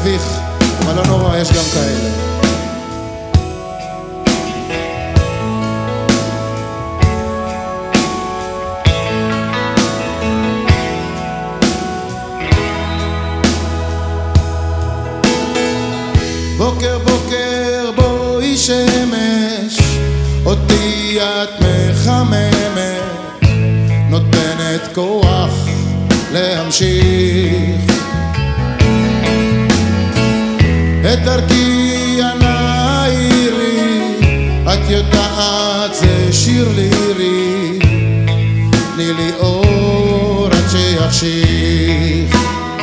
מביך, אבל לא נורא, יש גם כאלה. בוקר בוקר בואי שמש, אותי את מחממת, נותנת כוח להמשיך את דרכי הנעירי, את יודעת זה שיר לירי, תני לי אור עד שיחשיך.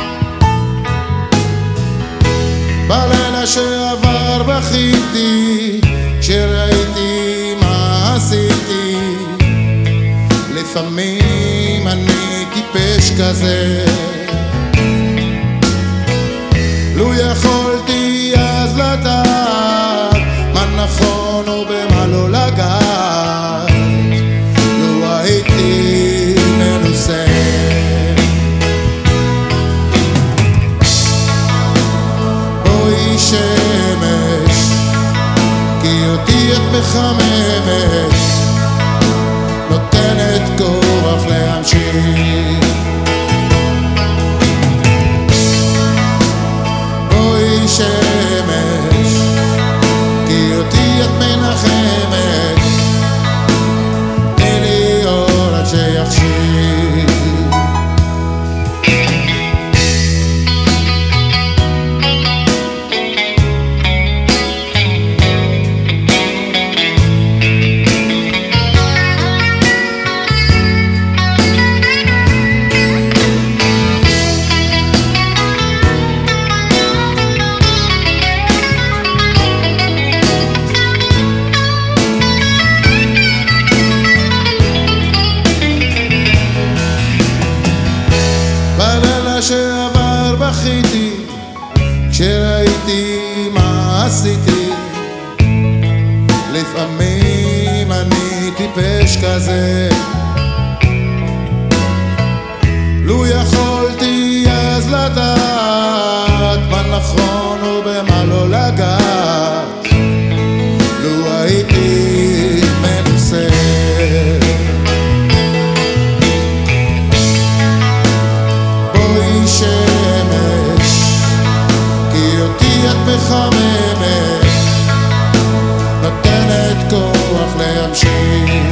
בלילה שעבר בכיתי כשראיתי מה עשיתי, לפעמים אני טיפש כזה, לו יכולתי אז לדעת מה נכון ובמה לא לגעת, לו הייתי מנוסה. בואי שמש, כי אותי את מחממת, נותנת כוח להמשיך. בואי שמש, כי אותי את מנחמת, תני לי אור עד שיחשיך. בלילה שעבר בכיתי כשראיתי מה עשיתי, לפעמים אני טיפש כזה, לו יכולתי אז לדעת מה נכון ובמה לא לגעת, לו הייתי מנוסה. שמש, כי אותי את מחממת, נותנת כוח להמשיך.